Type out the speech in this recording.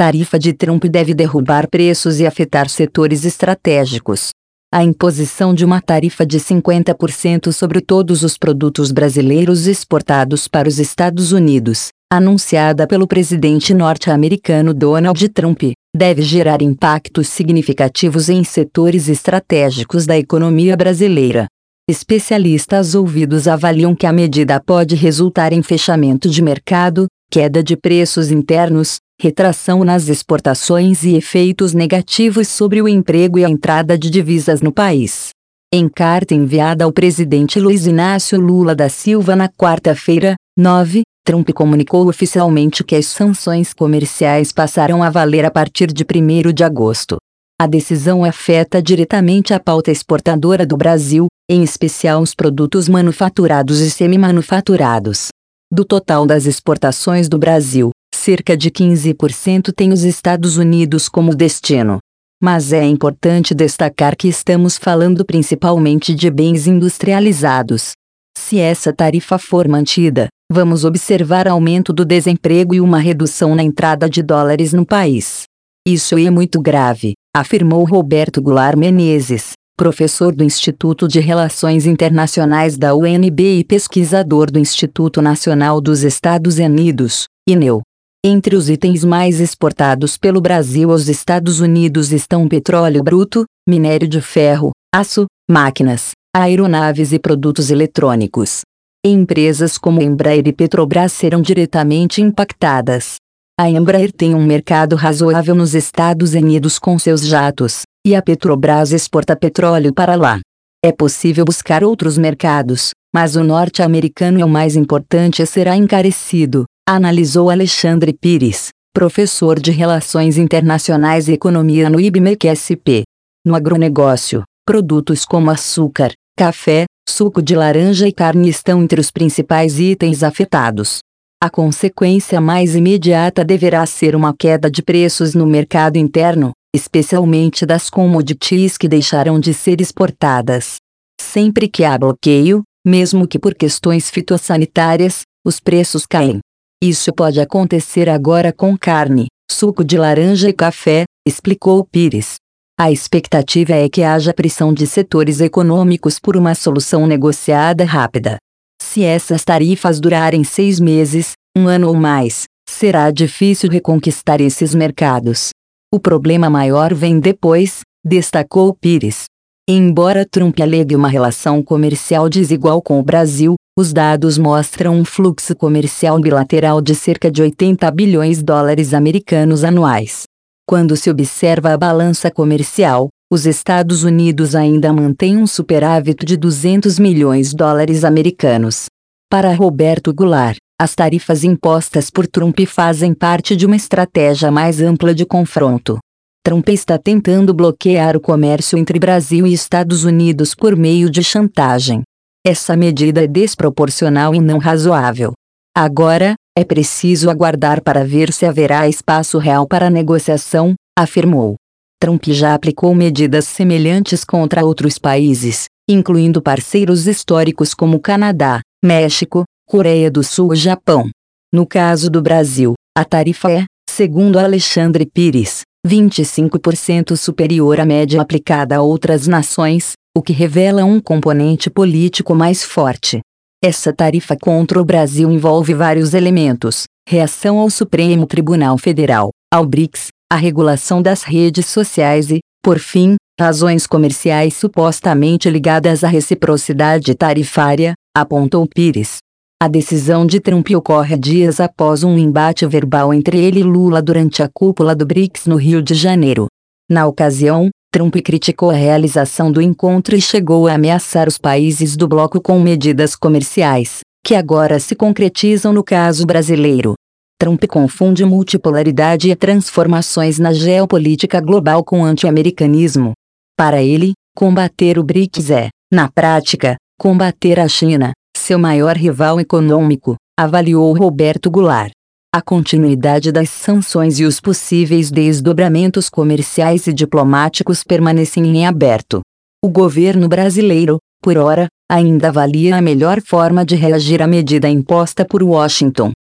Tarifa de Trump deve derrubar preços e afetar setores estratégicos. A imposição de uma tarifa de 50% sobre todos os produtos brasileiros exportados para os Estados Unidos, anunciada pelo presidente norte-americano Donald Trump, deve gerar impactos significativos em setores estratégicos da economia brasileira. Especialistas ouvidos avaliam que a medida pode resultar em fechamento de mercado, queda de preços internos, retração nas exportações e efeitos negativos sobre o emprego e a entrada de divisas no país. Em carta enviada ao presidente Luiz Inácio Lula da Silva na quarta-feira, 9, Trump comunicou oficialmente que as sanções comerciais passaram a valer a partir de 1º de agosto. A decisão afeta diretamente a pauta exportadora do Brasil, em especial os produtos manufaturados e semi-manufaturados. Do total das exportações do Brasil, cerca de 15% tem os Estados Unidos como destino. Mas é importante destacar que estamos falando principalmente de bens industrializados. Se essa tarifa for mantida, vamos observar aumento do desemprego e uma redução na entrada de dólares no país. Isso é muito grave, afirmou Roberto Goulart Menezes, professor do Instituto de Relações Internacionais da UNB e pesquisador do Instituto Nacional dos Estados Unidos, INEU. Entre os itens mais exportados pelo Brasil aos Estados Unidos estão petróleo bruto, minério de ferro, aço, máquinas, aeronaves e produtos eletrônicos. Empresas como Embraer e Petrobras serão diretamente impactadas. A Embraer tem um mercado razoável nos Estados Unidos com seus jatos, e a Petrobras exporta petróleo para lá. É possível buscar outros mercados, mas o norte-americano é o mais importante e será encarecido, analisou Alexandre Pires, professor de Relações Internacionais e Economia no IBMEC-SP. No agronegócio, produtos como açúcar, café, suco de laranja e carne estão entre os principais itens afetados. A consequência mais imediata deverá ser uma queda de preços no mercado interno, especialmente das commodities que deixarão de ser exportadas. Sempre que há bloqueio, mesmo que por questões fitossanitárias, os preços caem. Isso pode acontecer agora com carne, suco de laranja e café, explicou Pires. A expectativa é que haja pressão de setores econômicos por uma solução negociada rápida. Se essas tarifas durarem 6 meses, 1 ano ou mais, será difícil reconquistar esses mercados. O problema maior vem depois, destacou Pires. Embora Trump alegue uma relação comercial desigual com o Brasil, os dados mostram um fluxo comercial bilateral de cerca de 80 bilhões dólares americanos anuais. Quando se observa a balança comercial, os Estados Unidos ainda mantêm um superávit de 200 milhões dólares americanos. Para Roberto Goulart, as tarifas impostas por Trump fazem parte de uma estratégia mais ampla de confronto. Trump está tentando bloquear o comércio entre Brasil e Estados Unidos por meio de chantagem. Essa medida é desproporcional e não razoável. Agora, é preciso aguardar para ver se haverá espaço real para negociação, afirmou. Trump já aplicou medidas semelhantes contra outros países, incluindo parceiros históricos como Canadá, México, Coreia do Sul e Japão. No caso do Brasil, a tarifa é, segundo Alexandre Pires, 25% superior à média aplicada a outras nações, o que revela um componente político mais forte. Essa tarifa contra o Brasil envolve vários elementos: reação ao Supremo Tribunal Federal, ao BRICS, a regulação das redes sociais e, por fim, razões comerciais supostamente ligadas à reciprocidade tarifária, apontou Pires. A decisão de Trump ocorre dias após um embate verbal entre ele e Lula durante a cúpula do BRICS no Rio de Janeiro. Na ocasião, Trump criticou a realização do encontro e chegou a ameaçar os países do bloco com medidas comerciais, que agora se concretizam no caso brasileiro. Trump confunde multipolaridade e transformações na geopolítica global com anti-americanismo. Para ele, combater o BRICS é, na prática, combater a China, seu maior rival econômico, avaliou Roberto Goulart. A continuidade das sanções e os possíveis desdobramentos comerciais e diplomáticos permanecem em aberto. O governo brasileiro, por ora, ainda avalia a melhor forma de reagir à medida imposta por Washington.